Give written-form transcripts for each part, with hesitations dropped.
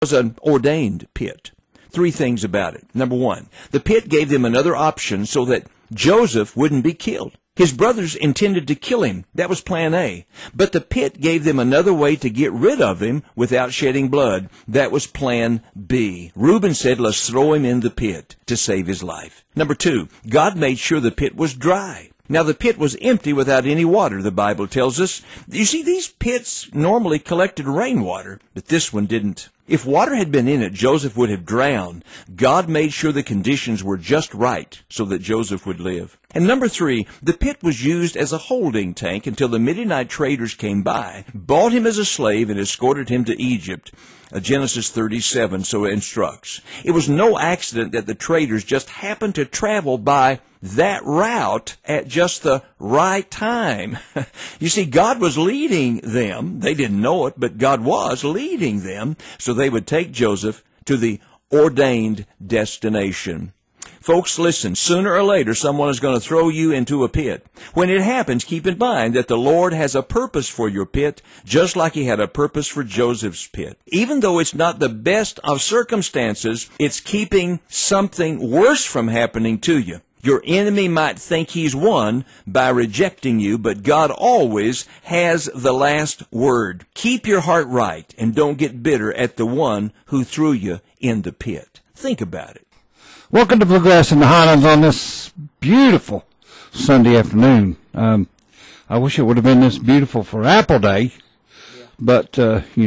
was an ordained pit. Three things about it. Number one, the pit gave them another option so that Joseph wouldn't be killed. His brothers intended to kill him. That was plan A. But the pit gave them another way to get rid of him without shedding blood. That was plan B. Reuben said, let's throw him in the pit to save his life. Number two, God made sure the pit was dry. Now, the pit was empty without any water, the Bible tells us. You see, these pits normally collected rainwater, but this one didn't. If water had been in it, Joseph would have drowned. God made sure the conditions were just right so that Joseph would live. And number three, the pit was used as a holding tank until the Midianite traders came by, bought him as a slave, and escorted him to Egypt. Genesis 37 so instructs. It was no accident that the traders just happened to travel by that route at just the right time. You see, God was leading them. They didn't know it, but God was leading them so they would take Joseph to the ordained destination. Folks, listen, sooner or later someone is going to throw you into a pit. When it happens, keep in mind that the Lord has a purpose for your pit, just like He had a purpose for Joseph's pit. Even though it's not the best of circumstances, it's keeping something worse from happening to you. Your enemy might think he's won by rejecting you, but God always has the last word. Keep your heart right and don't get bitter at the one who threw you in the pit. Think about it. Welcome to Bluegrass in the Highlands on this beautiful Sunday afternoon. I wish it would have been this beautiful for Apple Day, but,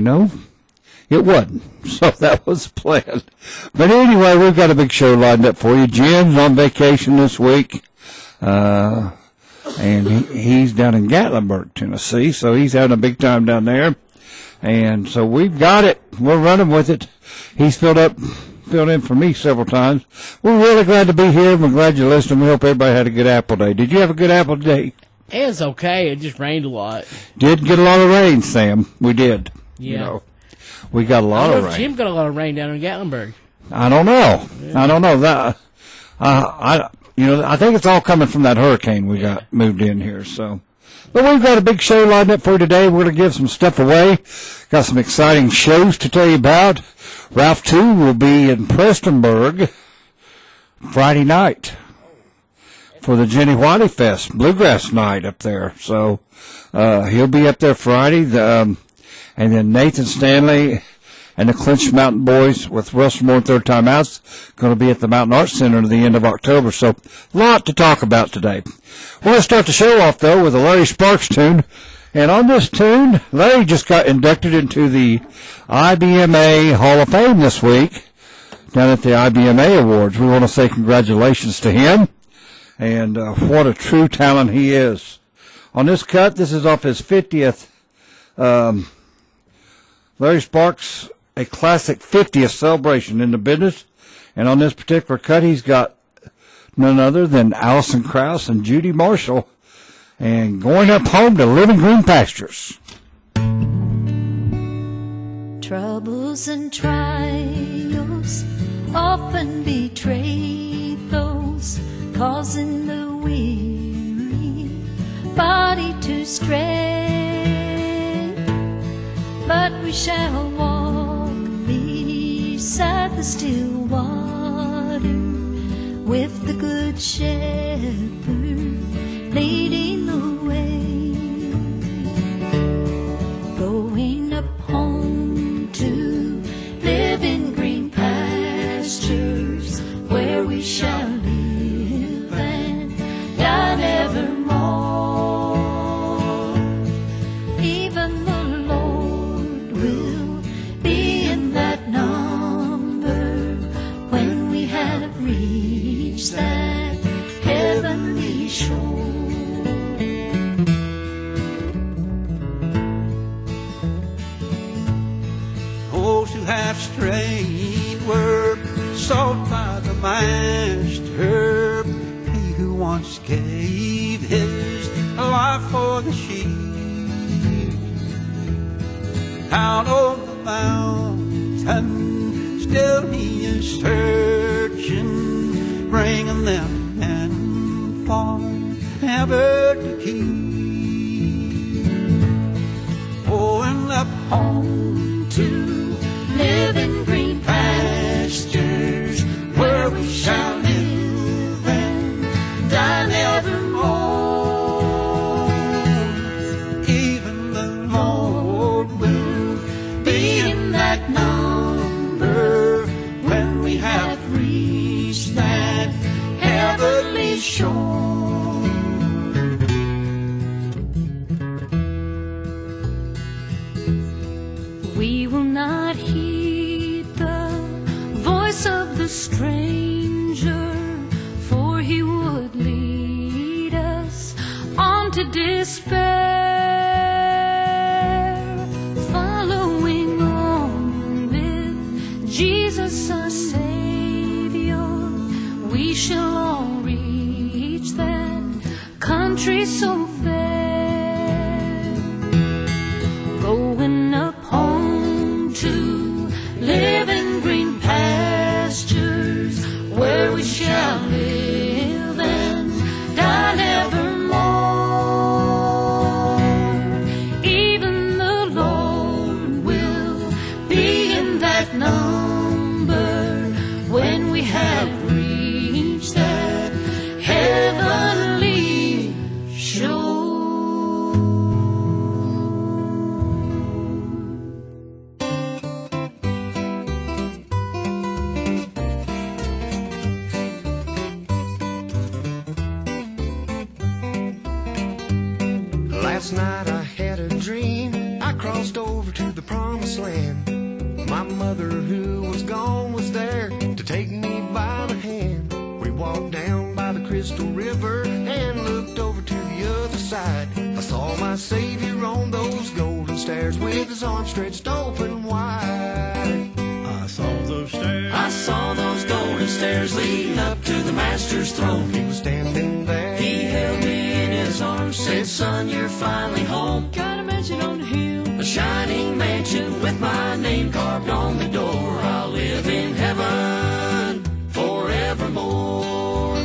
it wasn't. So that was planned. But anyway, we've got a big show lined up for you. Jim's on vacation this week, and he's down in Gatlinburg, Tennessee, so he's having a big time down there. And so we've got it. We're running with it. He's filled in for me several times. We're really glad to be here. We're glad you're listening. We hope everybody had a good Apple Day. Did you have a good Apple Day? It was okay. It just rained a lot. Did get a lot of rain, Sam. We did. Yeah. We got a lot of rain. Jim got a lot of rain down in Gatlinburg. I don't know. Yeah. I don't know that. I think it's all coming from that hurricane we got moved in here. So, but we've got a big show lined up for you today. We're going to give some stuff away. Got some exciting shows to tell you about. Ralph 2 will be in Prestonburg Friday night for the Jenny Whitey Fest, Bluegrass Night up there. So he'll be up there Friday. And then Nathan Stanley and the Clinch Mountain Boys with Russell Moore Third Time Out's going to be at the Mountain Arts Center at the end of October. So a lot to talk about today. We're going to start the show off, though, with a Larry Sparks tune. And on this tune, Larry just got inducted into the IBMA Hall of Fame this week down at the IBMA Awards. We want to say congratulations to him, and what a true talent he is. On this cut, this is off his 50th, Larry Sparks, a classic 50th celebration in the business, and on this particular cut, he's got none other than Alison Krauss and Judy Marshall, and Going Up Home to Living Green Pastures. Troubles and trials often betray those, causing the weary body to stray. But we shall walk beside the still water, with the Good Shepherd leading the way, going up home to live in green pastures, where we shall live and die evermore. Even the Lord will be in that number when we have reached that heavenly shore. Those who have strayed were sought by the Master, he who once gave his life for the sheep. Out on the mountain still he is searching, bringing them in forever to keep. Going up home to live in green Jesus our Savior, we shall all reach that country so fair, going up home to live in green pastures, where we shall live and die nevermore. Even the Lord will be in that number when we have reached that heavenly shore. Last night I had a dream. I crossed over to the promised land. My mother who was gone was there to take me by the hand. We walked down by the Crystal River and looked over to the other side. I saw my Savior on those golden stairs with his arms stretched open wide. I saw those stairs. I saw those golden stairs leading up to the Master's throne. He was standing there. He held me in his arms, said, "Son, you're finally home. Got a mansion on the hill. A shining mansion with my name carved on the door. I'll live in heaven forevermore."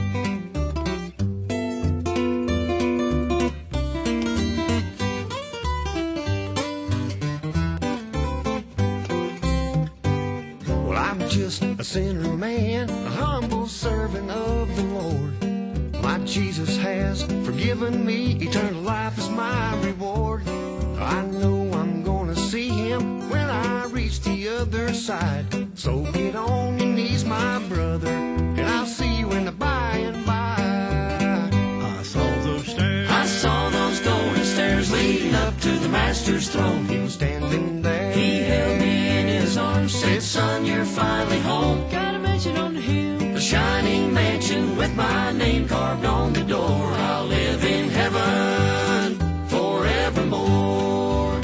Well, I'm just a sinner man, a humble servant of the Lord. My Jesus has forgiven me, eternal life is my reward. I know I'm gonna see him when I reach the other side. So get on your knees, my brother, and I'll see you in the by and by. I saw those stairs. I saw those golden stairs leading up to the Master's throne. He was standing there. He held me in his arms, said, "Son, you're finally home. Got a mansion on the hill. A shining mansion with my name carved on the door. I'll live in heaven forevermore."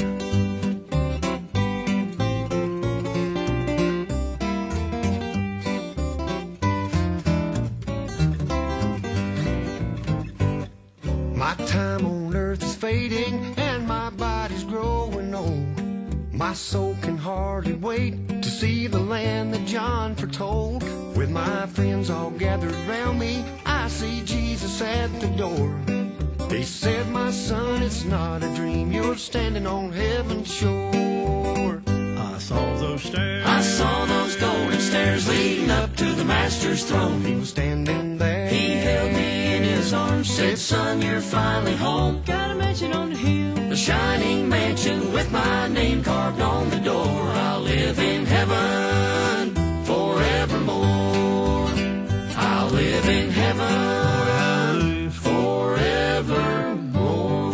My time on earth is fading and my body's growing old. My soul can hardly wait to see the land that John foretold. With my friends all gathered round me, I see Jesus at the door. He said, "My son, it's not a dream. You're standing on heaven's shore." I saw those stairs. I saw those golden stairs leading up to the Master's throne. He was standing there. He held me in his arms, said, "Son, you're finally home. Got a mansion on the hill. A shining mansion with my name carved on the door. I'll live in heaven forevermore. I'll live in heaven forevermore,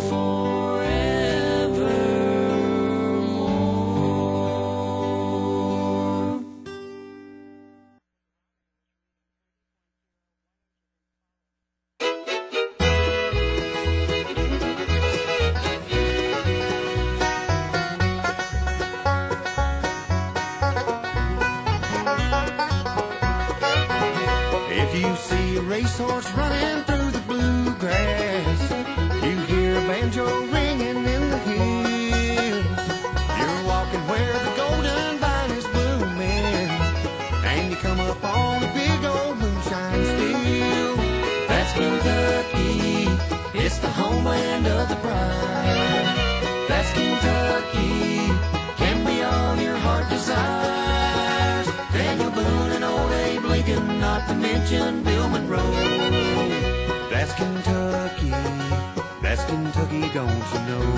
forevermore. If you see a racehorse running through the bluegrass, you hear a banjo ringing in the hills. You're walking where the golden vine is blooming, and you come up on a big old moonshine still. That's Kentucky, it's the homeland of the bride. That's Kentucky, can be all your heart desires. Daniel Boone and old Abe Lincoln, not to mention Bill Monroe. That's Kentucky, don't you know?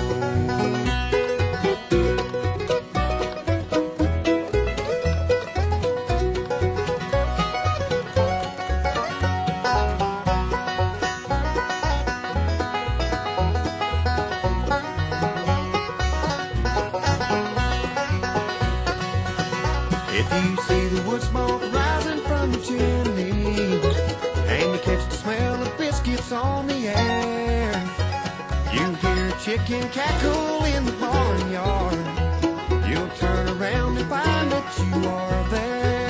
If you see the wood smoke rising from the chimney, and you catch the smell of biscuits on the air, you hear a chicken cackle in the barnyard, you'll turn around and find that you are there.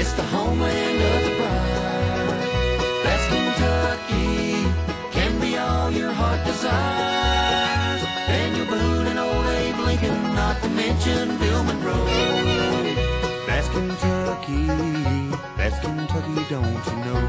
It's the homeland of the bride. That's Kentucky, can be all your heart desires. Daniel Boone and old Abe Lincoln, not to mention Bill Monroe. That's Kentucky, don't you know?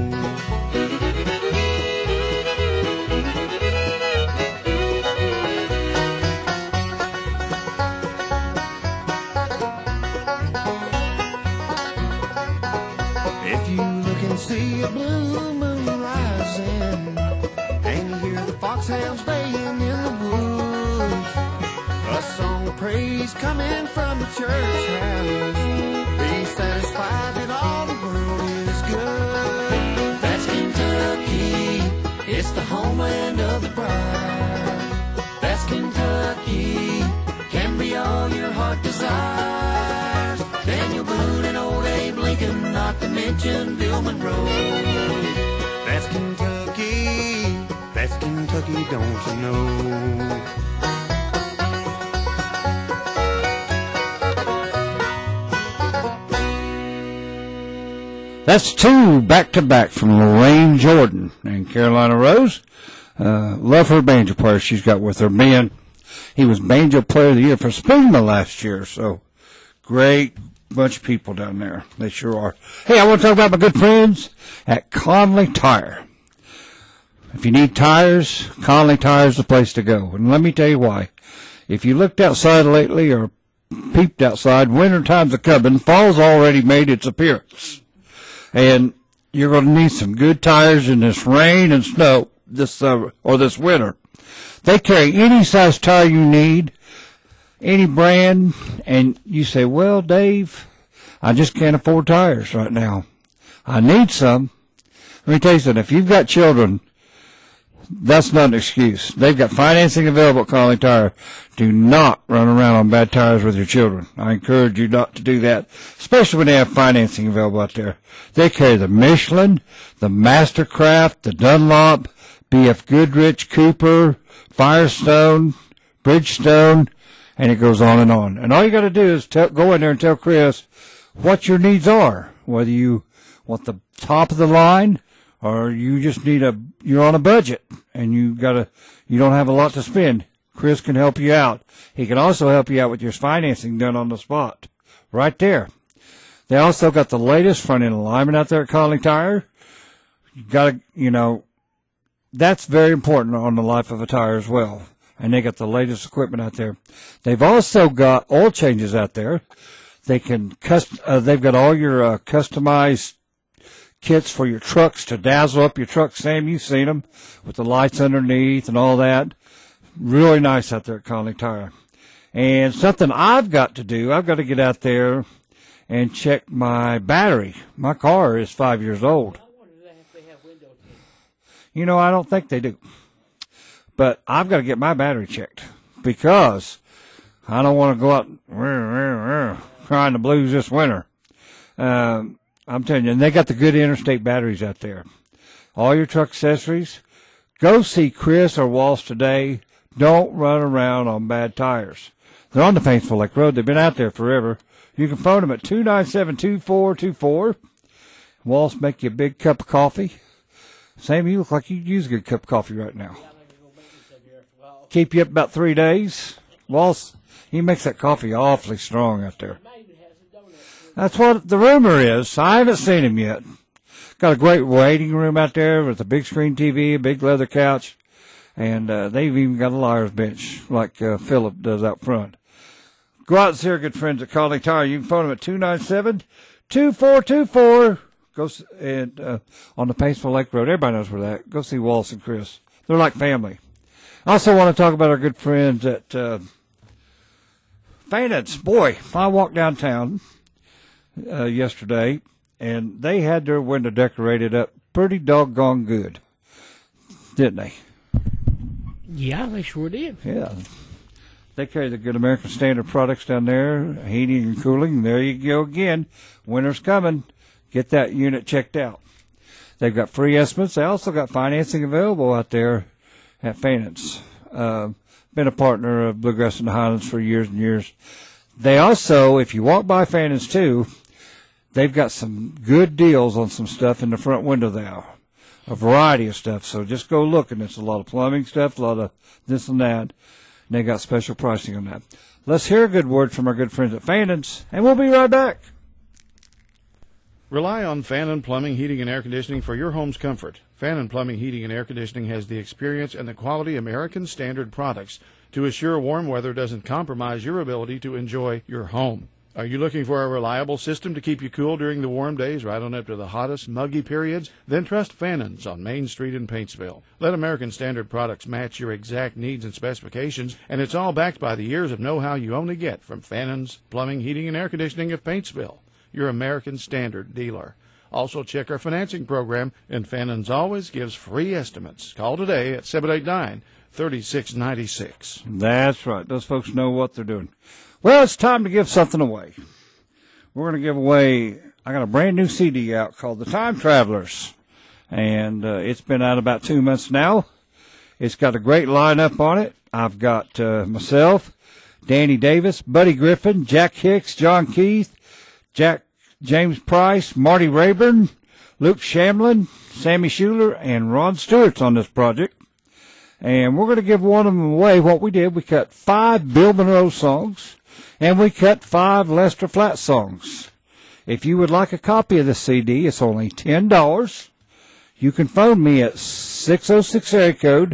If you look and see a blue moon rising, and you hear the foxhounds baying in the woods, a song of praise coming from the church house, be satisfied that all the world is good. That's Kentucky, it's the homeland of the bride. That's Kentucky, can be all your heart desires. Daniel Boone and old Abe Lincoln, not to mention Bill Monroe. That's Kentucky, don't you know? That's two back-to-back from Lorraine Jordan and Carolina Rose. Love her banjo player she's got with her. Ben, he was Banjo Player of the Year for Springman last year, so great bunch of people down there. They sure are. Hey, I want to talk about my good friends at Conley Tire. If you need tires, Conley Tire is the place to go. And let me tell you why. If you looked outside lately or peeped outside, winter time's a coming. Fall's already made its appearance. And you're going to need some good tires in this rain and snow this winter. They carry any size tire you need, any brand, and you say, well, Dave, I just can't afford tires right now. I need some. Let me tell you something. If you've got children, that's not an excuse. They've got financing available at Conley Tire. Do not run around on bad tires with your children. I encourage you not to do that, especially when they have financing available out there. They carry the Michelin, the Mastercraft, the Dunlop, BF Goodrich, Cooper, Firestone, Bridgestone, and it goes on. And all you got to do is go in there and tell Chris what your needs are, whether you want the top of the line or you just need you're on a budget and you don't have a lot to spend. Chris can help you out. He can also help you out with your financing done on the spot. Right there. They also got the latest front end alignment out there at Conley Tire. You gotta, that's very important on the life of a tire as well. And they got the latest equipment out there. They've also got oil changes out there. They can they've got all your customized kits for your trucks to dazzle up your truck. Sam, you've seen them with the lights underneath and all that. Really nice out there at Conley Tire. And something I've got to do, I've got to get out there and check my battery. My car is 5 years old. I don't think they do. But I've got to get my battery checked because I don't want to go out crying the blues this winter. I'm telling you, and they got the good interstate batteries out there. All your truck accessories. Go see Chris or Walsh today. Don't run around on bad tires. They're on the Paintsville Lake Road. They've been out there forever. You can phone them at 297-2424. Walsh make you a big cup of coffee. Sam, you look like you use a good cup of coffee right now. Keep you up about 3 days. Walsh, he makes that coffee awfully strong out there. That's what the rumor is. I haven't seen him yet. Got a great waiting room out there with a big screen TV, a big leather couch, and they've even got a liar's bench like Philip does out front. Go out and see our good friends at Conley Tire. You can phone them at 297-2424. Go and on the Paintsville Lake Road. Everybody knows where that. Go see Wallace and Chris. They're like family. I also want to talk about our good friends at Fannin's. Boy, I walked downtown yesterday, and they had their window decorated up pretty doggone good, didn't they? Yeah, they sure did. Yeah. They carry the good American Standard products down there, heating and cooling. There you go again. Winter's coming. Get that unit checked out. They've got free estimates. They also got financing available out there at Fannin's. Been a partner of Bluegrass in the Highlands for years and years. They also, if you walk by Fannin's too, they've got some good deals on some stuff in the front window now. A variety of stuff. So just go look, and it's a lot of plumbing stuff, a lot of this and that. And they got special pricing on that. Let's hear a good word from our good friends at Fannon's, and we'll be right back. Rely on Fannin Plumbing, Heating, and Air Conditioning for your home's comfort. Fannin Plumbing, Heating, and Air Conditioning has the experience and the quality American Standard products to assure warm weather doesn't compromise your ability to enjoy your home. Are you looking for a reliable system to keep you cool during the warm days right on up to the hottest, muggy periods? Then trust Fannon's on Main Street in Paintsville. Let American Standard products match your exact needs and specifications, and it's all backed by the years of know-how you only get from Fannon's Plumbing, Heating, and Air Conditioning of Paintsville, your American Standard dealer. Also check our financing program, and Fannon's always gives free estimates. Call today at 789-3696. That's right. Those folks know what they're doing. Well, it's time to give something away. We're going to give away, I got a brand new CD out called The Time Travelers, and it's been out about 2 months now. It's got a great lineup on it. I've got myself, Danny Davis, Buddy Griffin, Jack Hicks, John Keith, James Price, Marty Rayburn, Luke Shamlin, Sammy Schuler, and Ron Stewart's on this project. And we're going to give one of them away. What we did, we cut 5 Bill Monroe songs, and we cut 5 Lester Flatt songs. If you would like a copy of the CD, it's only $10. You can phone me at 606 area code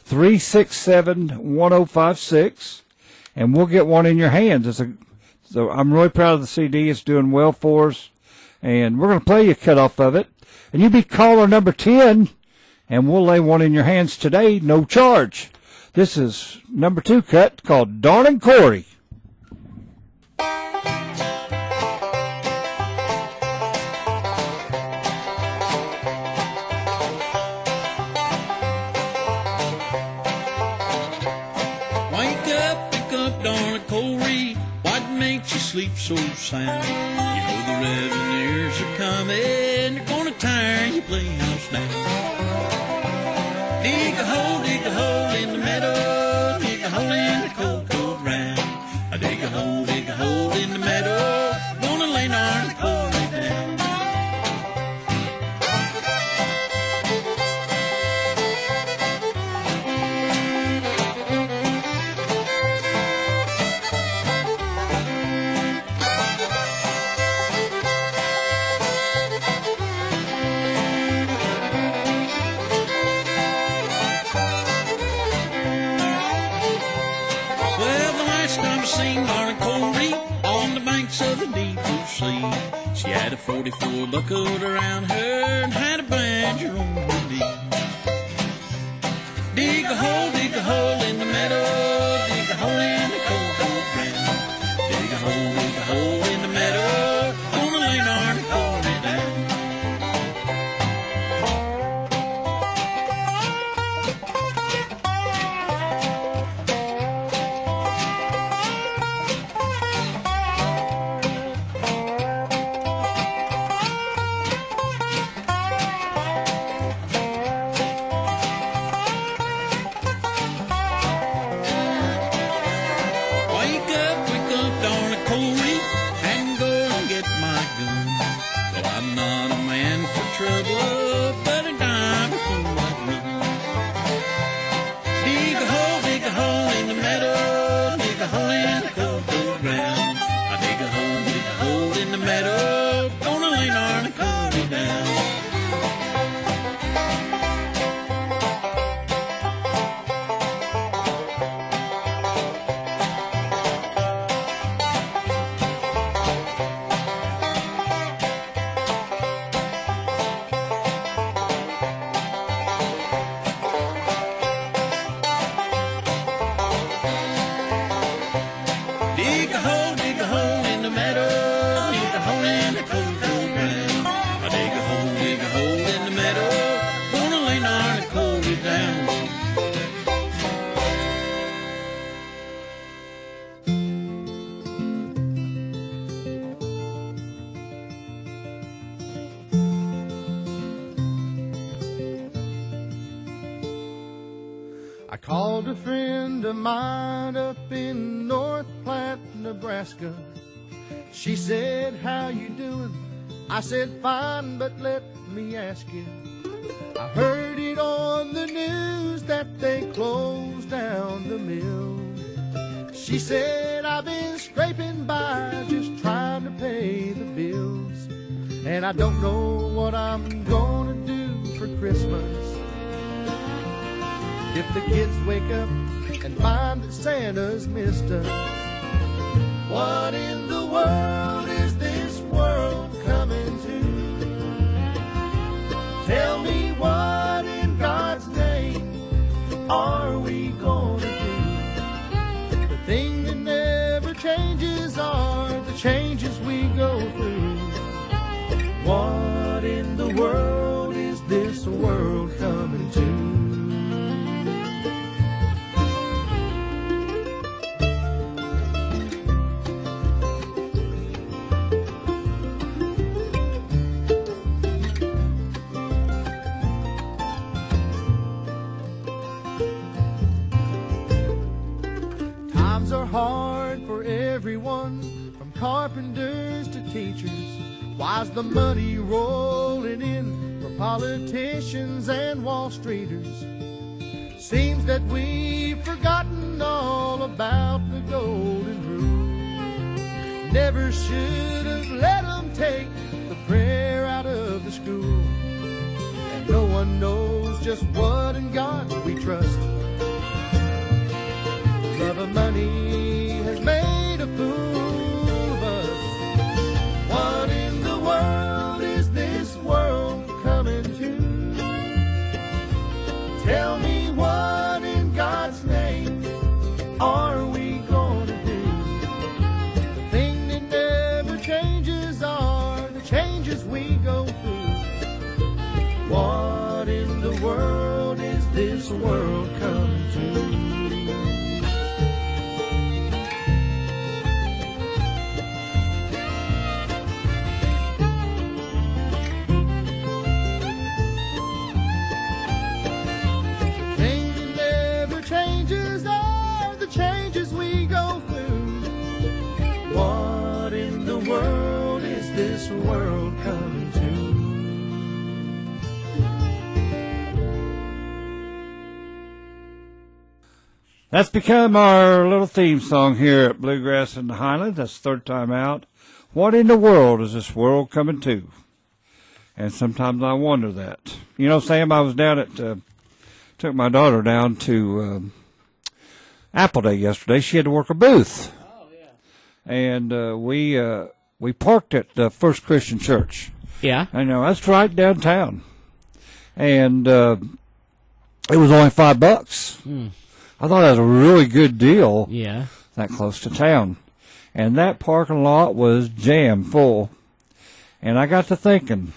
367-1056, and we'll get one in your hands. So I'm really proud of the CD. It's doing well for us, and we're going to play you a cut off of it. And you be caller number 10, and we'll lay one in your hands today, no charge. This is number 2 cut called Dawn and Corey. Pick up, Dawn and Corey. What makes you sleep so sound? You know the revenues are coming. They're gonna tire your playhouse down. Dig a hole in the meadow. Dig a hole in the cold, cold ground. I dig a hole in the meadow. Gonna lay Dawn and Corey down. Seen Dawn and Corey on the banks of the deep blue sea. She had a 44 buckled around her and had a banjo on her knee. Dig a hole in the meadow. Dig a hole in the cold, cold ground. Dig a hole in the meadow. Gonna lay Dawn and Corey down. I called a friend of mine up in North Platte, Nebraska. She said, how you doing? I said, fine, but let me ask you. I heard it on the news that they closed down the mill. She said, I've been scraping by, just trying to pay the bills. And I don't know what I'm gonna do for Christmas. If the kids wake up and find that Santa's missed us. What in the world is this world coming to? Tell me, what in God's name are we gonna do? The thing that never changes are the changes we go through. What in the world is this world coming to? Times are hard for everyone, from carpenters to teachers. Why's the money rolling in for politicians and Wall Streeters? Seems that we've forgotten all about the golden rule. Never should have let them take the prayer out of the school. And no one knows just what in God we trust. Love of money has made a fool of us. What in the world is this world coming to? Tell me, what in God's name are we gonna do? The thing that never changes are the changes we go through. What in the world is this world coming to? Changes we go through. What in the world is this world coming to? That's become our little theme song here at Bluegrass in the Highlands. That's the third time out. What in the world is this world coming to? And sometimes I wonder that. You know, Sam, I was down at, took my daughter down to, Apple Day yesterday. She had to work a booth. Oh, yeah. And we parked at First Christian Church. Yeah. I know, that's right downtown. And it was only $5. I thought that was a really good deal. Yeah. That close to town. And that parking lot was jam full. And I got to thinking,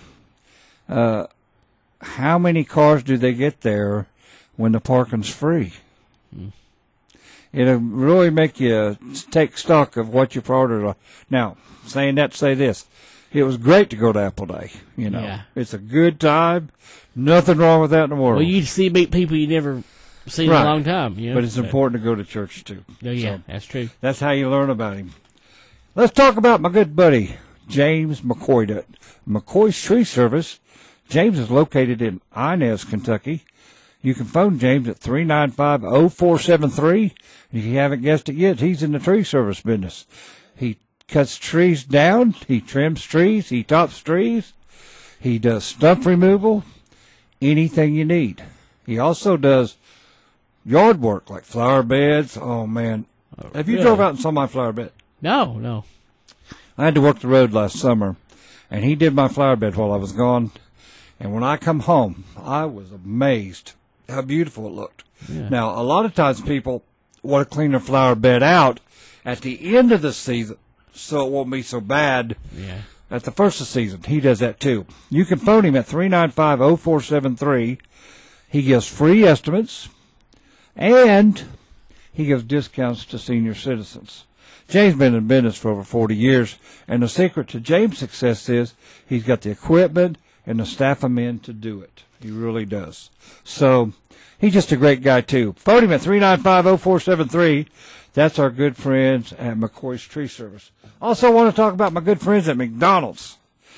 how many cars do they get there when the parking's free? It'll really make you take stock of what you ordered. Now, saying that, say this. It was great to go to Apple Day, you know. Yeah. It's a good time. Nothing wrong with that in the world. Well, you meet people you never seen in a long time. You know? But it's important to go to church, too. Oh, yeah, So that's true. that's how you learn about him. Let's talk about my good buddy, James McCoy, at McCoy's Tree Service. James is located in Inez, Kentucky. You can phone James at 395-0473. If you haven't guessed it yet, he's in the tree service business. He cuts trees down, he trims trees, he tops trees, he does stump removal, anything you need. He also does yard work like flower beds. Oh, man. Have you drove out and saw my flower bed? No. I had to work the road last summer, and he did my flower bed while I was gone. And when I come home, I was amazed how beautiful it looked. Yeah. Now, a lot of times people want to clean their flower bed out at the end of the season so it won't be so bad at the first of the season. He does that too. You can phone him at 395-0473. He gives free estimates, and he gives discounts to senior citizens. James has been in business for over 40 years, and the secret to James' success is he's got the equipment and the staff of men to do it. He really does. So he's just a great guy, too. Phone him at 395-0473. That's our good friends at McCoy's Tree Service. Also want to talk about my good friends at McDonald's.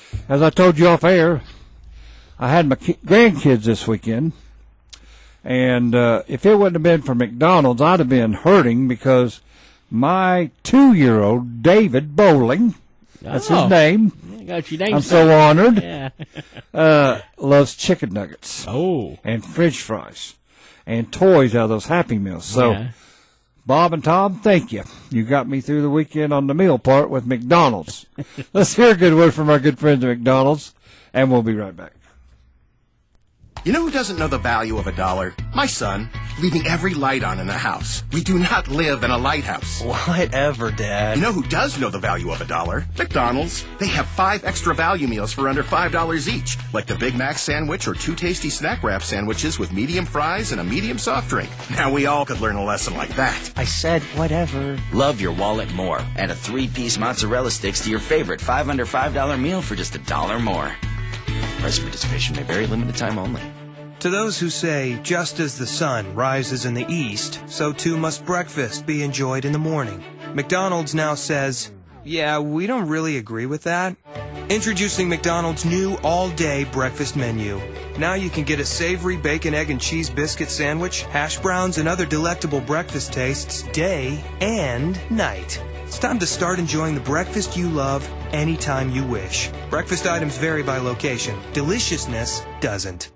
as I told you off air, I had my grandkids this weekend. And if it wouldn't have been for McDonald's, I'd have been hurting because my 2-year-old, David Bowling, that's his name. Got your name. I'm so honored. Yeah. Loves chicken nuggets. Oh. And French fries. And toys out of those Happy Meals. So, Yeah. Bob and Tom, thank you. You got me through the weekend on the meal part with McDonald's. Let's hear a good word from our good friends at McDonald's, and we'll be right back. You know who doesn't know the value of $1? My son, leaving every light on in the house. We do not live in a lighthouse. Whatever, Dad. You know who does know the value of $1? McDonald's. They have 5 extra value meals for under $5 each, like the Big Mac sandwich or 2 tasty snack wrap sandwiches with medium fries and a medium soft drink. Now we all could learn a lesson like that. I said whatever. Love your wallet more. Add a 3-piece mozzarella sticks to your favorite $5 under $5 meal for just $1 more. Price and participation may vary, limited time only. To those who say, just as the sun rises in the east, so too must breakfast be enjoyed in the morning, McDonald's now says, yeah, we don't really agree with that. Introducing McDonald's new all-day breakfast menu. Now you can get a savory bacon, egg, and cheese biscuit sandwich, hash browns, and other delectable breakfast tastes day and night. It's time to start enjoying the breakfast you love anytime you wish. Breakfast items vary by location. Deliciousness doesn't.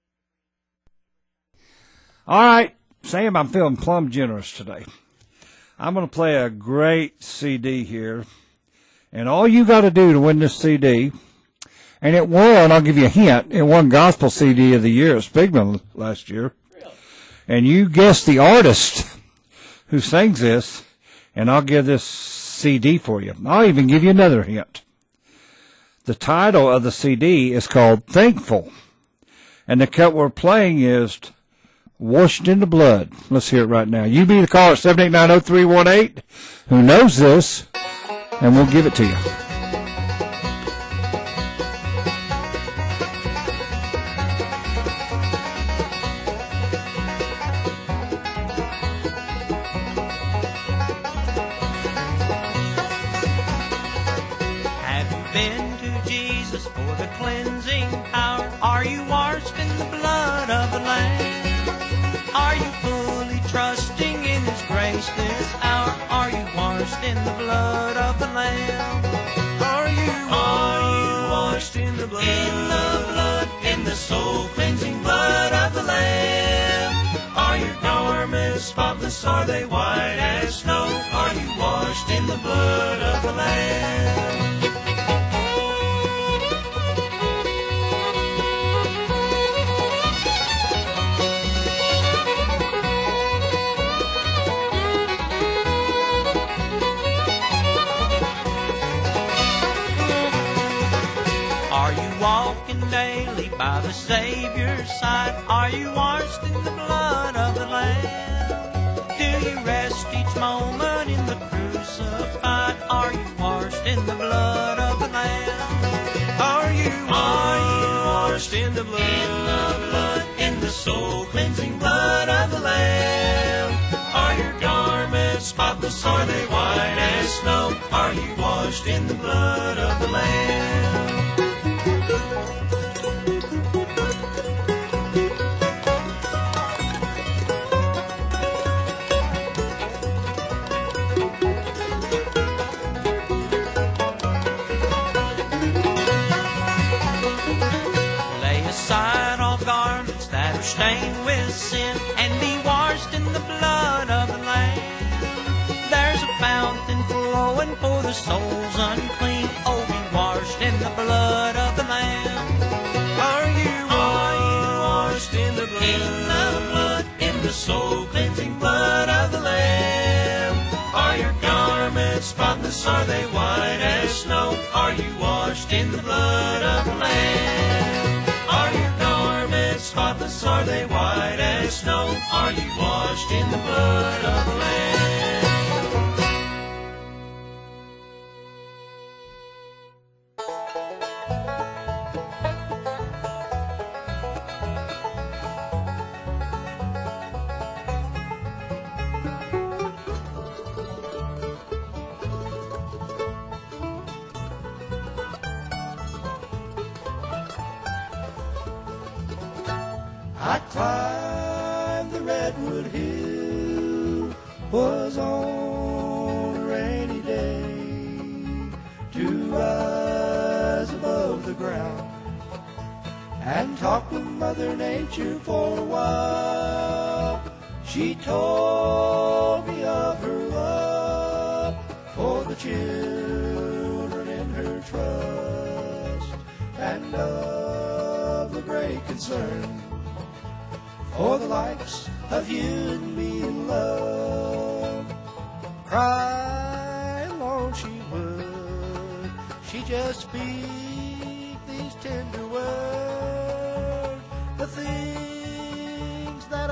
All right, Sam, I'm feeling plumb generous today. I'm going to play a great CD here, and all you got to do to win this CD, and it won, I'll give you a hint, it won Gospel CD of the Year at Spigman last year, and you guess the artist who sings this, and I'll give this CD for you. I'll even give you another hint. The title of the CD is called Thankful, and the cut we're playing is Washed in the Blood. Let's hear it right now. You be the caller at 789-0318 who knows this, and we'll give it to you. Have you been to Jesus for the cleansing power? Are you washed in the blood of the Lamb? Are you fully trusting in His grace this hour? Are you washed in the blood of the Lamb? Are you washed in the blood? In the blood, in the soul cleansing blood of the Lamb. Are your garments spotless? Are they white as snow? Are you washed in the blood of the Lamb? Walking daily by the Savior's side, are you washed in the blood of the Lamb? Do you rest each moment in the crucified? Are you washed in the blood of the Lamb? Are you washed in the blood? In the blood, in the soul cleansing blood of the Lamb. Are your garments spotless? Are they white as snow? Are you washed in the blood of the Lamb? Stained with sin and be washed in the blood of the Lamb. There's a fountain flowing for the souls unclean. Oh, be washed in the blood of the Lamb. Are you washed in the blood? In the blood, in the soul cleansing blood of the Lamb. Are your garments spotless? Are they white as snow? Are you washed in the blood of the Lamb? Are your garments spotless? Are they white as snow? Are you washed in the blood of the Lamb? I climbed the redwood hill, was on a rainy day to rise above the ground and talk with Mother Nature for a while. She told me of her love for the children in her trust, and of the great concern for the likes of you and me in love. Cry alone she would, she just speak these tender words, the things that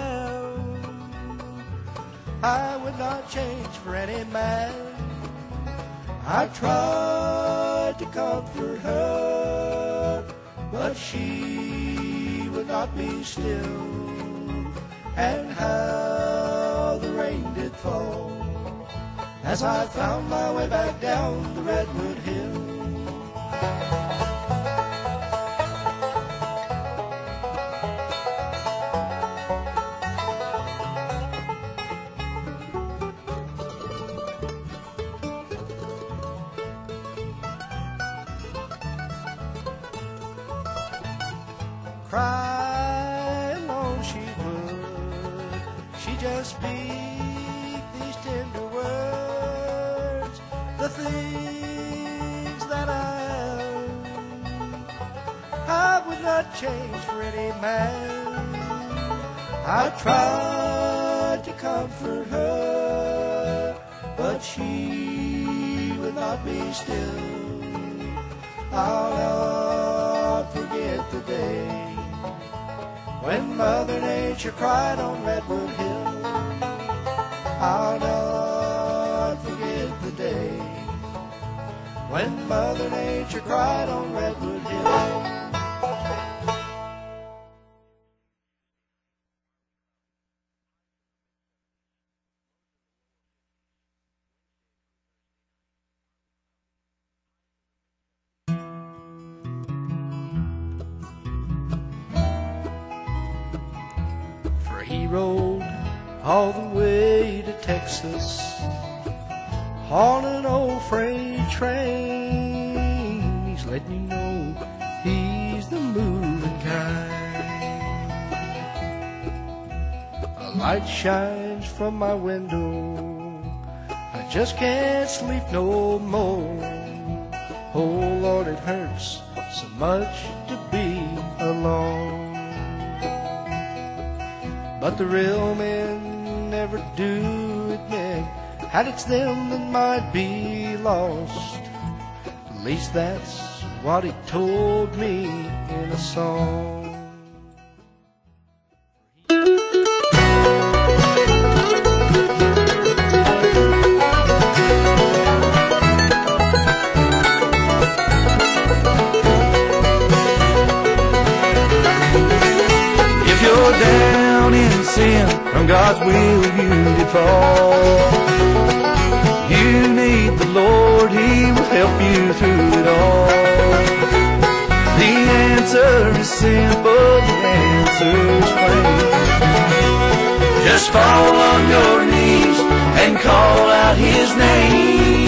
I would not change for any man. I tried to comfort her, but she would not be still. And how the rain did fall as I found my way back down the redwood hill. Cry alone she would, she just speak these tender words, the things that I would not change for any man. I tried to comfort her, but she would not be still. I'll not forget the day when Mother Nature cried on Redwood Hill. I'll not forget the day when Mother Nature cried on Redwood Hill. He rode all the way to Texas on an old freight train. He's letting you know he's the moving kind. A light shines from my window, I just can't sleep no more. Oh Lord, it hurts so much to be alone. But the real men never do admit that it's them that might be lost. At least that's what he told me in a song. If you're down in sin, from God's will you did fall. You need the Lord, He will help you through it all. The answer is simple, the answer's plain. Just fall on your knees and call out His name.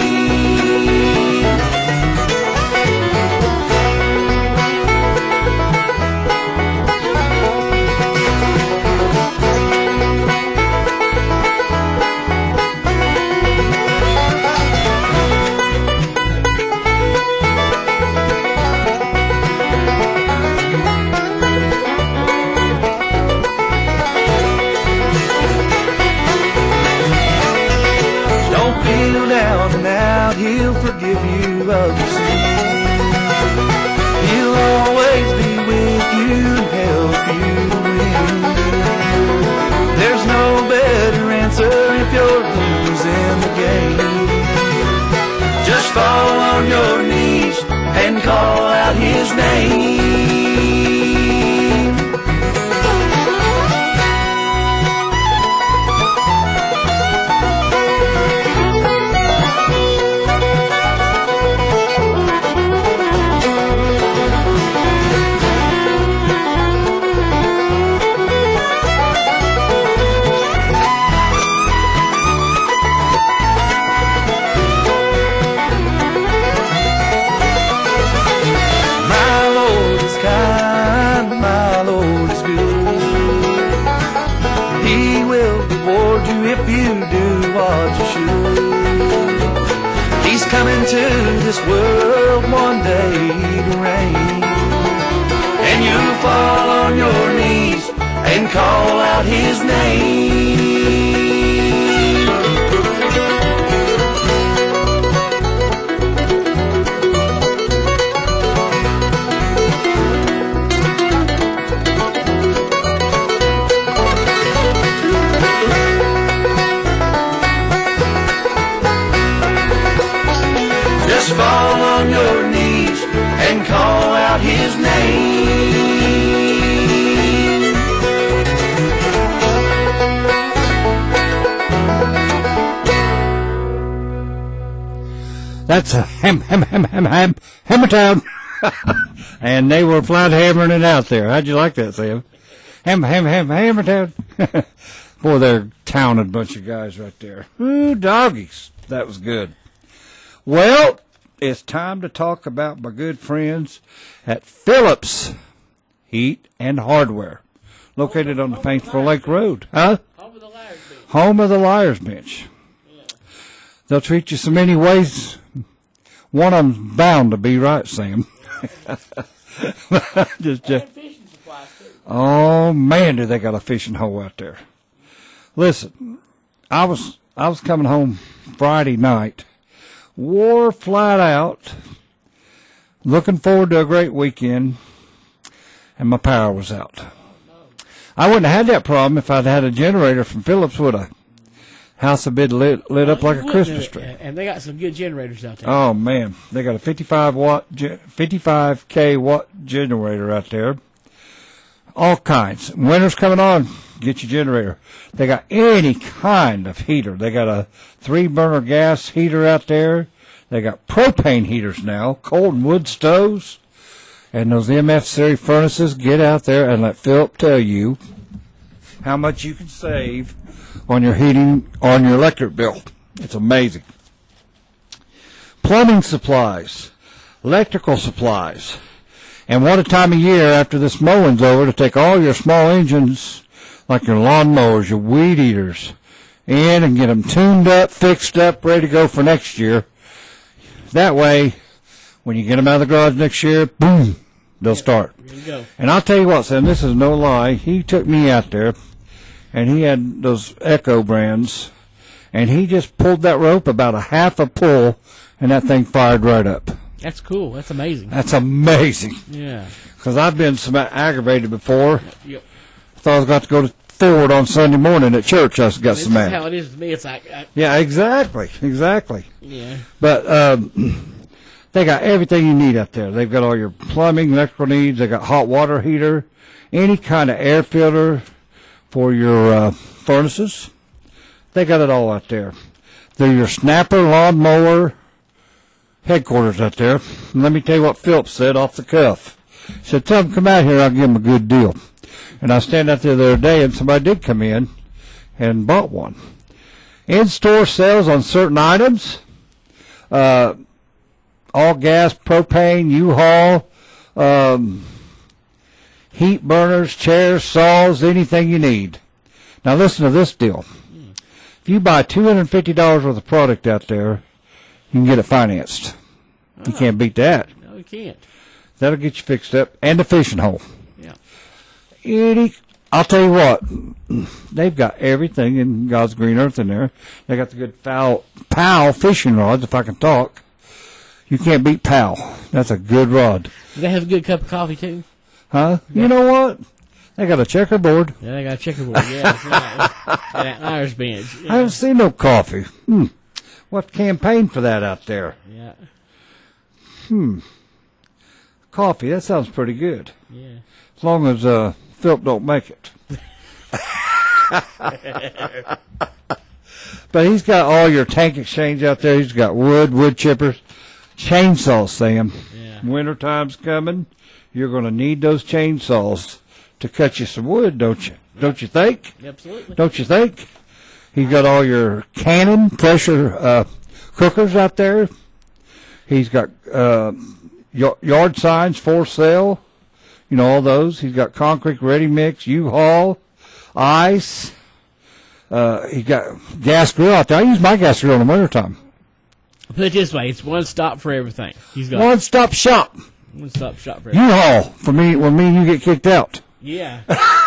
He'll forgive you of your sin. He'll always be with you and help you win. There's no better answer if you're losing the game. Just fall on your knees and call out His name. coming to this world one day to reign. And you'll fall on your knees and call out his name. Just fall on your knees and call out his name. That's a Hammertown. And they were flat hammering it out there. How'd you like that, Sam? Hammertown. Boy, they're a talented bunch of guys right there. Ooh, doggies. That was good. Well, it's time to talk about my good friends at Phillips Heat and Hardware, located on the Paintsville Lake Road. Huh? Home of the Liars Bench. They'll treat you so many ways. One of them's bound to be right, Sam. Oh man, do they got a fishing hole out there? Listen, I was coming home Friday night, wore flat out, looking forward to a great weekend, and my power was out. I wouldn't have had that problem if I'd had a generator from Phillips, would I? House would be lit up like a Christmas tree. And they got some good generators out there. Oh man, they got a 55K watt generator out there. All kinds. Winter's coming on. Get your generator. They got any kind of heater. They got a 3-burner gas heater out there. They got propane heaters now, cold and wood stoves, and those MF series furnaces. Get out there and let Philip tell you how much you can save on your heating, on your electric bill. It's amazing. Plumbing supplies, electrical supplies. And what a time of year after this mowing's over to take all your small engines, like your lawnmowers, your weed eaters, in and get them tuned up, fixed up, ready to go for next year. That way, when you get them out of the garage next year, boom, they'll start. There you go. And I'll tell you what, Sam, this is no lie. He took me out there, and he had those Echo brands, and he just pulled that rope about a half a pull, and that thing fired right up. That's cool. That's amazing. That's amazing. Yeah. Because I've been some aggravated before. Yep. Thought I was going to go to Ford on Sunday morning at church. I got some mad. That's how it is to me. It's like... Yeah, exactly. Yeah. But they got everything you need out there. They've got all your plumbing, electrical needs. They got hot water heater, any kind of air filter for your furnaces. They got it all out there. They're your snapper lawnmower headquarters out there. And let me tell you what Phillips said off the cuff. He said, tell them come out here, I'll give them a good deal. And I stand out there the other day, and somebody did come in and bought one. In-store sales on certain items, all gas, propane, U-Haul, heat burners, chairs, saws, anything you need. Now listen to this deal. If you buy $250 worth of product out there, you can get it financed. You can't beat that. No, you can't. That'll get you fixed up. And a fishing hole. Yeah. I'll tell you what. They've got everything in God's green earth in there. They got the good POW fishing rods, if I can talk. You can't beat POW. That's a good rod. Do they have a good cup of coffee, too? Huh? Yeah. You know what? They got a checkerboard. Yeah, they got a checkerboard. Yeah, that's right. And that Liars Bench. Yeah. I haven't seen no coffee. What campaign for that out there? Yeah. Coffee, that sounds pretty good. Yeah. As long as Philip don't make it. But he's got all your tank exchange out there. He's got wood chippers, chainsaws, Sam. Yeah. Winter time's coming. You're going to need those chainsaws to cut you some wood, don't you? Don't you think? Absolutely. Don't you think? He's got all your Cannon pressure cookers out there. He's got yard signs for sale. You know, all those. He's got concrete ready mix, U-Haul, ice. He got gas grill out there. I use my gas grill in the wintertime. Put it this way, it's one stop for everything. He's got One-stop shop. one-stop shop for everything. U-Haul for me when me and you get kicked out. Yeah.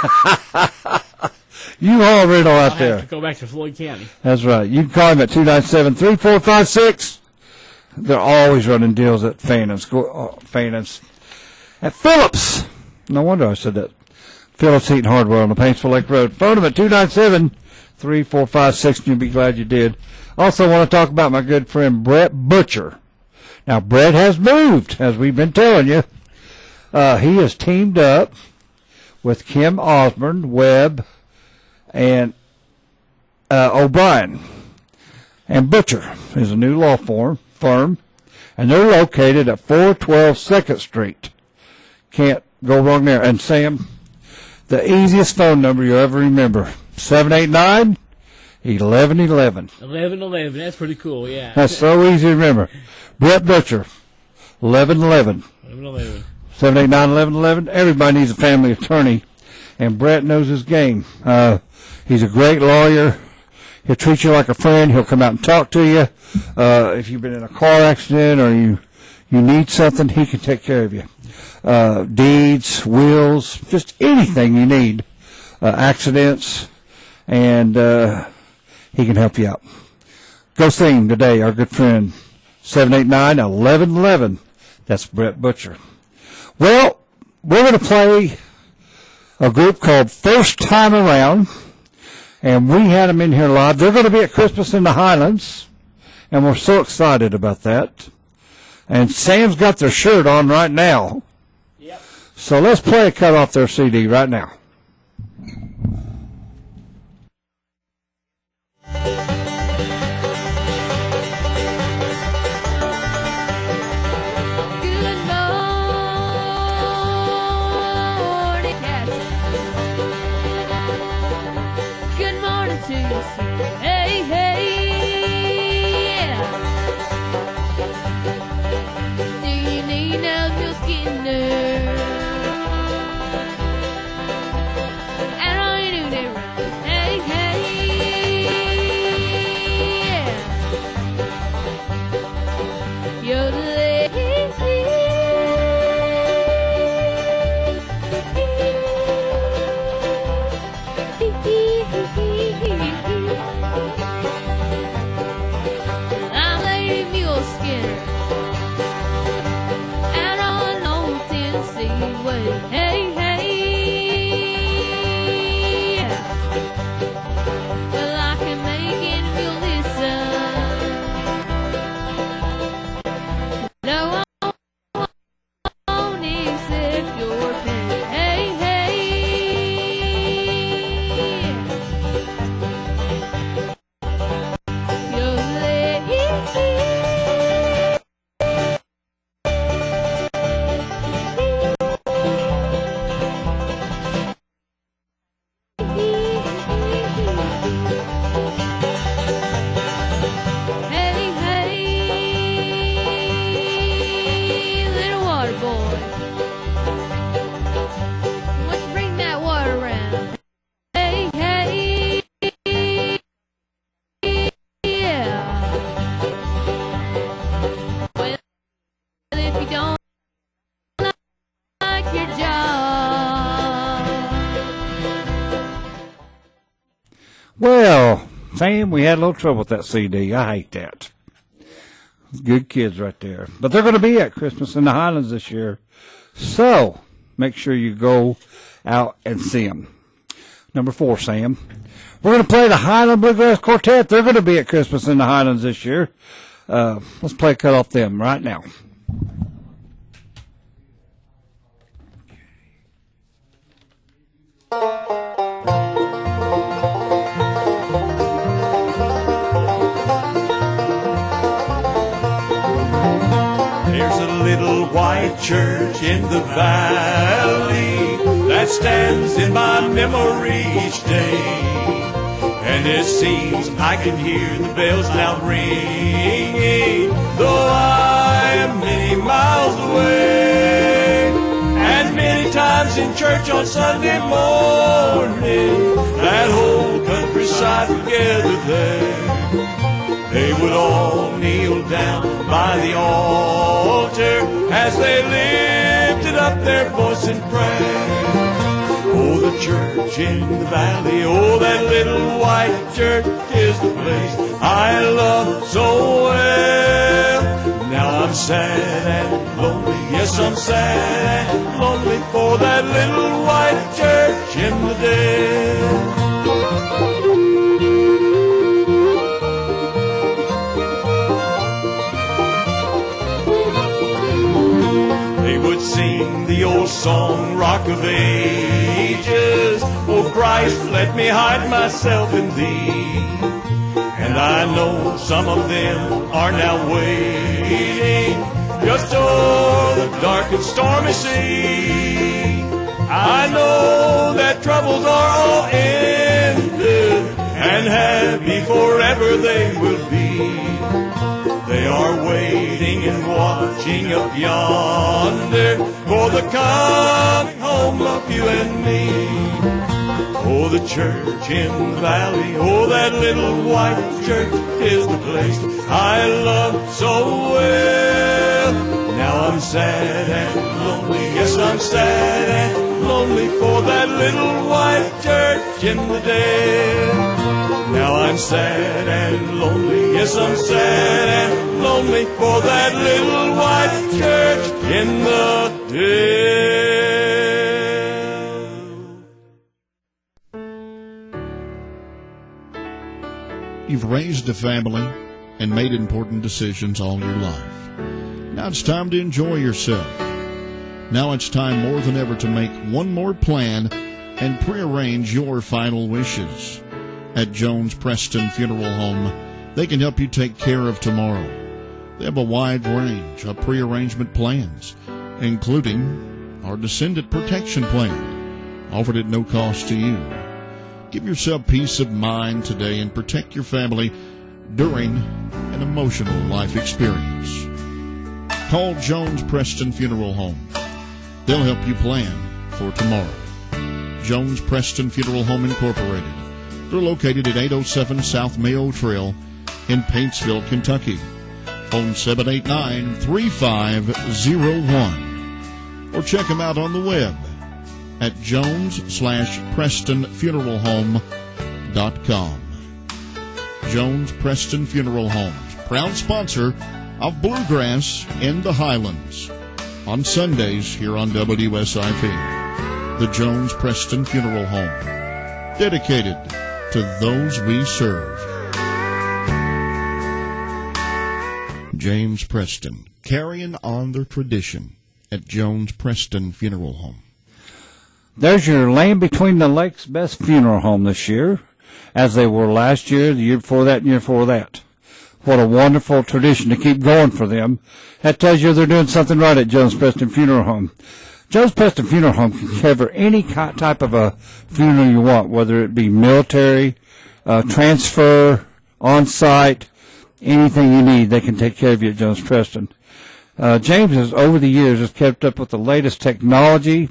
U-Haul rental out I'll there. have to go back to Floyd County. That's right. You can call him at 297-3456. They're always running deals at Fannin's. At Phillips. No wonder I said that. Phillips Heating Hardware on the Paintsville Lake Road. Phone them at 297-3456, and you'll be glad you did. Also want to talk about my good friend Brett Butcher. Now, Brett has moved, as we've been telling you. He has teamed up with Kim Osborne, Webb, and O'Brien. And Butcher is a new law firm, and they're located at 412 2nd Street. Can't go wrong there. And Sam, the easiest phone number you ever remember, 789-1111. 1111. That's pretty cool, yeah. That's so easy to remember. Brett Butcher, 1111. 1111. 789-1111. Everybody needs a family attorney, and Brett knows his game. He's a great lawyer. He'll treat you like a friend. He'll come out and talk to you. If you've been in a car accident or you need something, he can take care of you. Deeds, wills, just anything you need. Accidents, and he can help you out. Go see him today, our good friend, 789-1111. That's Brett Butcher. Well, we're going to play a group called First Time Around, and we had them in here live. They're going to be at Christmas in the Highlands, and we're so excited about that. And Sam's got their shirt on right now. Yep. So let's play a cut off their CD right now. Hey, hey, yeah. Do you need help just getting there? And all you do they run. Hey, hey, yeah. You're the I'm Lady Mule Skinner, and on old Tennessee way. Hey, hey, yeah. Well, I can make it if you listen. No, I won't accept your pen. Hey, hey, you're lady. Hey, hey, little water boy, why don't you bring that water around? Hey, hey, yeah. Well, if you don't like your job. Well, Sam, we had a little trouble with that CD. I hate that. Good kids right there. But they're going to be at Christmas in the Highlands this year. So, make sure you go out and see them. Number 4, Sam. We're going to play the Highland Bluegrass Quartet. They're going to be at Christmas in the Highlands this year. Let's play a cut off them right now. There's a little white church in the valley that stands in my memory each day. And it seems I can hear the bells now ringing, though I am many miles away. And many times in church on Sunday morning, that whole countryside would gather there. They would all kneel down by the altar as they lifted up their voice in prayer. Oh, the church in the valley, oh, that little white church is the place I love so well. Now I'm sad and lonely, yes, I'm sad and lonely for that little white church in the dale. They would sing the old song, Rock of Ages, oh Christ, let me hide myself in Thee. And I know some of them are now waiting just o'er the dark and stormy sea. I know that troubles are all ended, and happy forever they will be. They are waiting and watching up yonder for the coming home of you and me. Oh, the church in the valley, oh, that little white church is the place I love so well. Now I'm sad and lonely, yes, I'm sad and lonely for that little white church in the dale. Now I'm sad and lonely, yes, I'm sad and lonely for that little white church in the dale. You've raised a family and made important decisions all your life. Now it's time to enjoy yourself. Now it's time more than ever to make one more plan and prearrange your final wishes. At Jones Preston Funeral Home, they can help you take care of tomorrow. They have a wide range of prearrangement plans, including our Descendant Protection Plan, offered at no cost to you. Give yourself peace of mind today and protect your family during an emotional life experience. Call Jones Preston Funeral Home. They'll help you plan for tomorrow. Jones Preston Funeral Home Incorporated. They're located at 807 South Mayo Trail in Paintsville, Kentucky. Phone 789-3501. Or check them out on the web at jones/prestonfuneralhome.com. Jones Preston Funeral Homes, proud sponsor of Bluegrass in the Highlands. On Sundays here on WSIP, the Jones Preston Funeral Home, dedicated to those we serve. James Preston, carrying on their tradition at Jones Preston Funeral Home. There's your Land Between the Lakes best funeral home this year, as they were last year, the year before that, and the year before that. What a wonderful tradition to keep going for them. That tells you they're doing something right at Jones Preston Funeral Home. Jones Preston Funeral Home can cover any type of a funeral you want, whether it be military, transfer, on-site, anything you need, they can take care of you at Jones Preston. James has, over the years, has kept up with the latest technology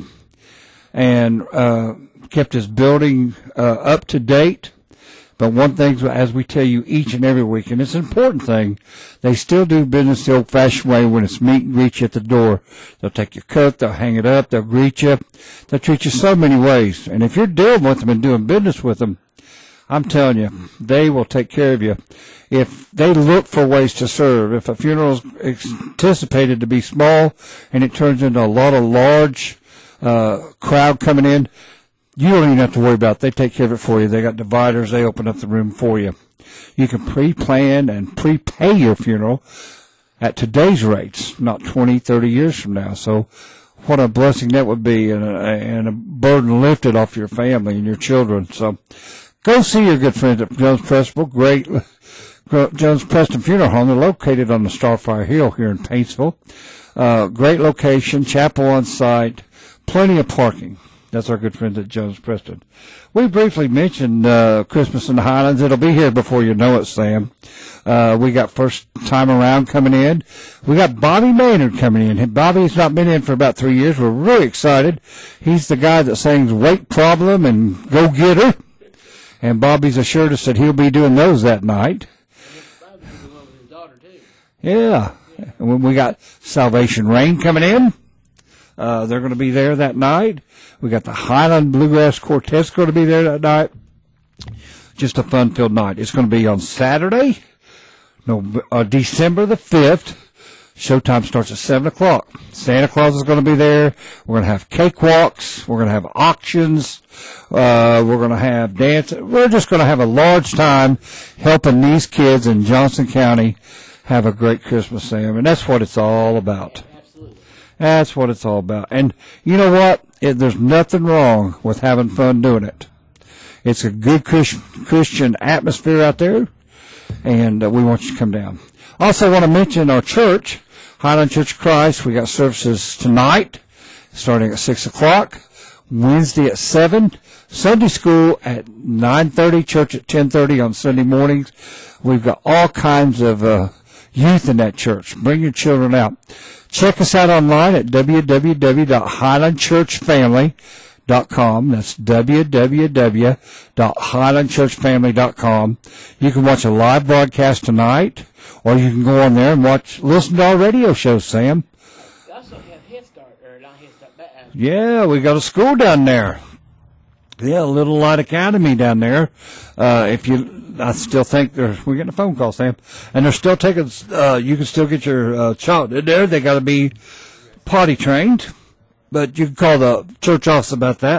and kept his building up to date. But one thing, as we tell you each and every week, and it's an important thing, they still do business the old-fashioned way when it's meet and greet you at the door. They'll take your coat, they'll hang it up, they'll greet you. They'll treat you so many ways. And if you're dealing with them and doing business with them, I'm telling you, they will take care of you. If they look for ways to serve, if a funeral is anticipated to be small and it turns into a lot of large crowd coming in, you don't even have to worry about it. They take care of it for you. They got dividers. They open up the room for you. You can pre-plan and prepay your funeral at today's rates, not 20, 30 years from now. So what a blessing that would be, and a burden lifted off your family and your children. So go see your good friends at Jones Preston. Great Jones Preston Funeral Home. They're located on the Starfire Hill here in Paintsville. Great location, chapel on site, plenty of parking. That's our good friends at Jones Preston. We briefly mentioned Christmas in the Highlands. It'll be here before you know it, Sam. We got first time around coming in. We got Bobby Maynard coming in. Bobby's not been in for about 3 years. We're really excited. He's the guy that sings Weight Problem and Go Get Her. And Bobby's assured us that he'll be doing those that night. Yeah. And we got Salvation Rain coming in. They're going to be there that night. We got the Highland Bluegrass Quartet's going to be there that night. Just a fun-filled night. It's going to be on Saturday, December the 5th. Showtime starts at 7 o'clock. Santa Claus is going to be there. We're going to have cakewalks. We're going to have auctions. We're going to have dance. We're just going to have a large time helping these kids in Johnson County have a great Christmas, Sam. And that's what it's all about. Absolutely. That's what it's all about. And you know what? There's nothing wrong with having fun doing it. It's a good Christian atmosphere out there, and we want you to come down. Also want to mention our church, Highland Church of Christ. We got services tonight, starting at 6 o'clock, Wednesday at 7, Sunday school at 9:30, church at 10:30 on Sunday mornings. We've got all kinds of youth in that church. Bring your children out. Check us out online at www.highlandchurchfamily.com. That's www.highlandchurchfamily.com. You can watch a live broadcast tonight, or you can go on there and listen to our radio show, Sam. We also have Head Start, or not Head Start, but Yeah, we got a school down there. Yeah, Little Light Academy down there. I still think we're getting a phone call, Sam, and they're still taking. You can still get your child in there. They got to be potty trained, but you can call the church office about that.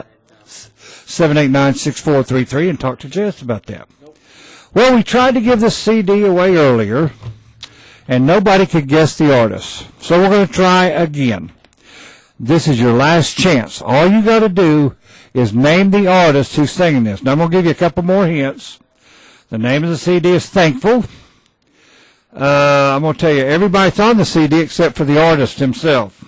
789-6433 and talk to Jess about that. Well, we tried to give this CD away earlier, and nobody could guess the artist, so we're going to try again. This is your last chance. All you got to do is name the artist who's singing this. Now, I'm going to give you a couple more hints. The name of the CD is Thankful. I'm going to tell you, everybody's on the CD except for the artist himself.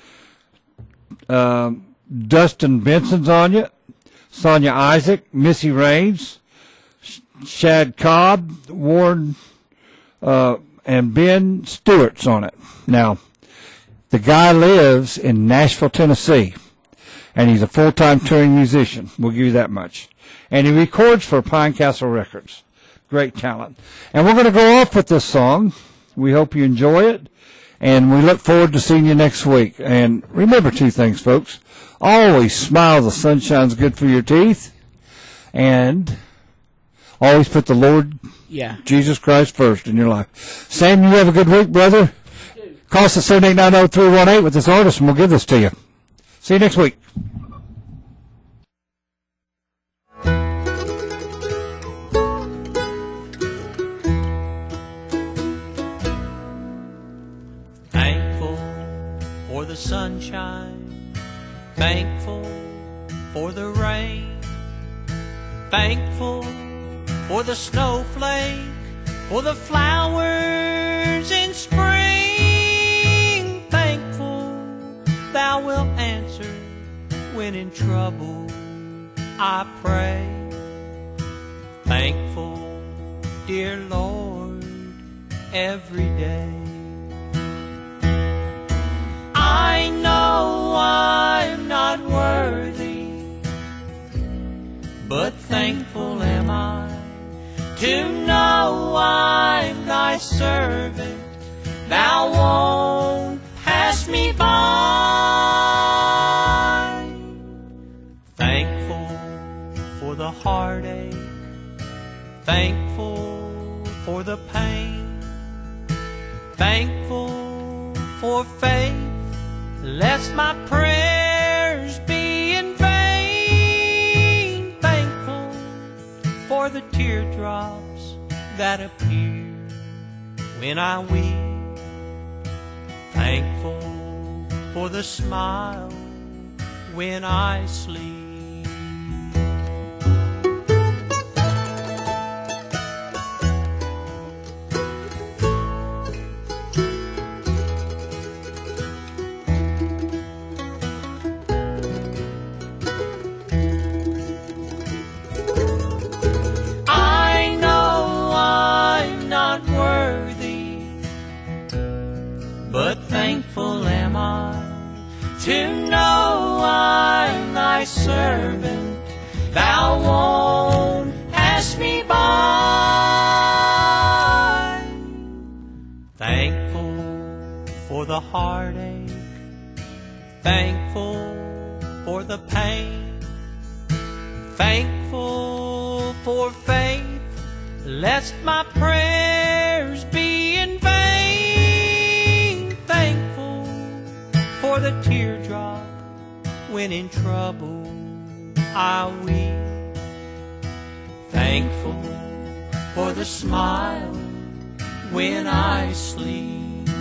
Dustin Benson's on it, Sonia Isaac, Missy Raines, Shad Cobb, Warren, and Ben Stewart's on it. Now, the guy lives in Nashville, Tennessee, and he's a full-time touring musician. We'll give you that much. And he records for Pine Castle Records. Great talent. And we're going to go off with this song. We hope you enjoy it, and we look forward to seeing you next week. And remember two things, folks. Always smile. The sun shines good for your teeth. And always put the Lord Jesus Christ first in your life. Sam, you have a good week, brother. Call us at 789-0318 with this artist, and we'll give this to you. See you next week. Thankful for the sunshine, thankful for the rain, thankful for the snowflake, for the flowers in spring, thankful thou wilt answer when in trouble I pray. Thankful, dear Lord, every day. I know I'm not worthy, but thankful am I to know I'm thy servant. Thou won't pass me by. Thankful for the heartache, thankful for the pain, thankful for faith, lest my prayers be in vain. Thankful for the teardrops that appear when I weep, thankful for the smile when I sleep. I know I'm not worthy, but thankful am I to know I'm thy servant. Thou won't pass me by. Thankful the heartache, thankful for the pain, thankful for faith, lest my prayers be in vain, thankful for the teardrop when in trouble I weep, thankful for the smile when I sleep.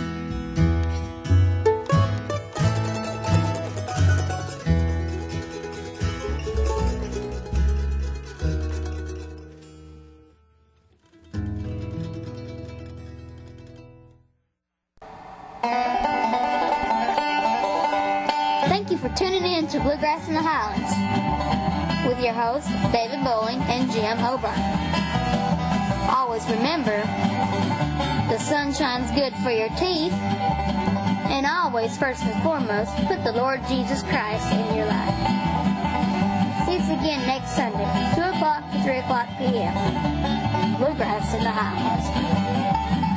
Thank you for tuning in to Bluegrass in the Highlands with your hosts, David Bowling and Jim O'Brien. Always remember, the sun shines good for your teeth, and always, first and foremost, put the Lord Jesus Christ in your life. See us again next Sunday, 2 o'clock to 3 o'clock p.m. Bluegrass in the Highlands.